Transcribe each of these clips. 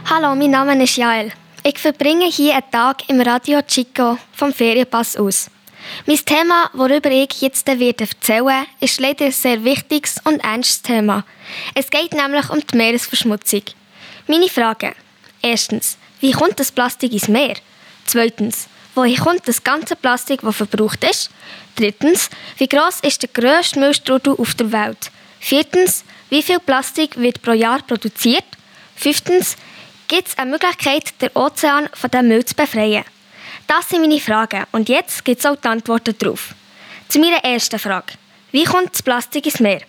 Hallo, mein Name ist Jael. Ich verbringe hier einen Tag im Radio Chico vom Ferienpass aus. Mein Thema, worüber ich jetzt erzählen werde, ist leider ein sehr wichtiges und ernstes Thema. Es geht nämlich um die Meeresverschmutzung. Meine Fragen: Erstens, wie kommt das Plastik ins Meer? Zweitens, woher kommt das ganze Plastik, das verbraucht ist? Drittens, wie gross ist der grösste Müllstrudel auf der Welt? Viertens, wie viel Plastik wird pro Jahr produziert? Fünftens, gibt es eine Möglichkeit, den Ozean von diesem Müll zu befreien? Das sind meine Fragen und jetzt gibt es auch die Antworten darauf. Zu meiner ersten Frage: Wie kommt das Plastik ins Meer?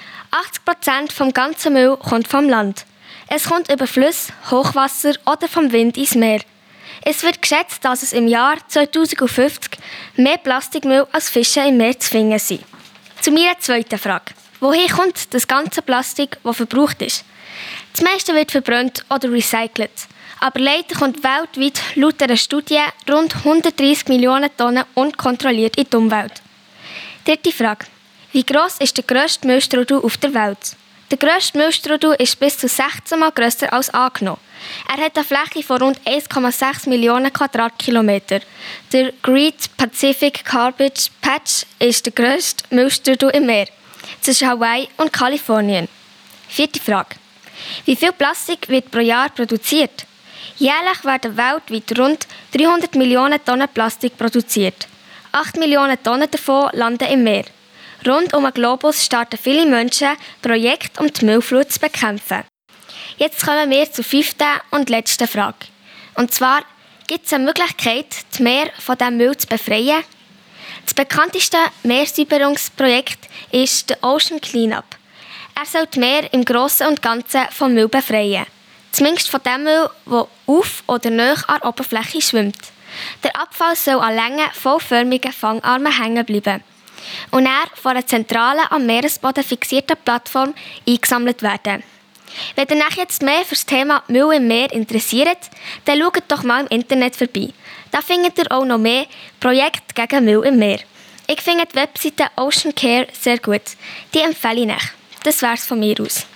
80% vom ganzen Müll kommt vom Land. Es kommt über Flüsse, Hochwasser oder vom Wind ins Meer. Es wird geschätzt, dass es im Jahr 2050 mehr Plastikmüll als Fische im Meer zu finden sind. Zu meiner zweiten Frage: Woher kommt das ganze Plastik, das verbraucht ist? Das meiste wird verbrannt oder recycelt. Aber leider kommt weltweit laut einer Studie rund 130 Millionen Tonnen unkontrolliert in die Umwelt. Dritte Frage: Wie gross ist der grösste Müllstrudel auf der Welt? Der grösste Müllstrudel ist bis zu 16 Mal grösser als angenommen. Er hat eine Fläche von rund 1,6 Millionen Quadratkilometer. Der Great Pacific Garbage Patch ist der grösste Müllstrudel im Meer, zwischen Hawaii und Kalifornien. Vierte Frage: Wie viel Plastik wird pro Jahr produziert? Jährlich werden weltweit rund 300 Millionen Tonnen Plastik produziert. 8 Millionen Tonnen davon landen im Meer. Rund um den Globus starten viele Menschen Projekte, um die Müllflut zu bekämpfen. Jetzt kommen wir zur fünften und letzten Frage. Und zwar: Gibt es eine Möglichkeit, die Meer von diesem Müll zu befreien? Das bekannteste Meersäuberungsprojekt ist der Ocean Cleanup. Er soll die Meer im Grossen und Ganzen vom Müll befreien. Zumindest von dem Müll, der auf oder nahe an der Oberfläche schwimmt. Der Abfall soll an langen, vollförmigen Fangarmen hängen bleiben und er von einer zentralen, am Meeresboden fixierten Plattform eingesammelt werden. Wenn ihr euch jetzt mehr für das Thema Müll im Meer interessiert, dann schaut doch mal im Internet vorbei. Da findet ihr auch noch mehr Projekte gegen Müll im Meer. Ich finde die Webseite Ocean Care sehr gut. Die empfehle ich euch. Das wär's von mir aus.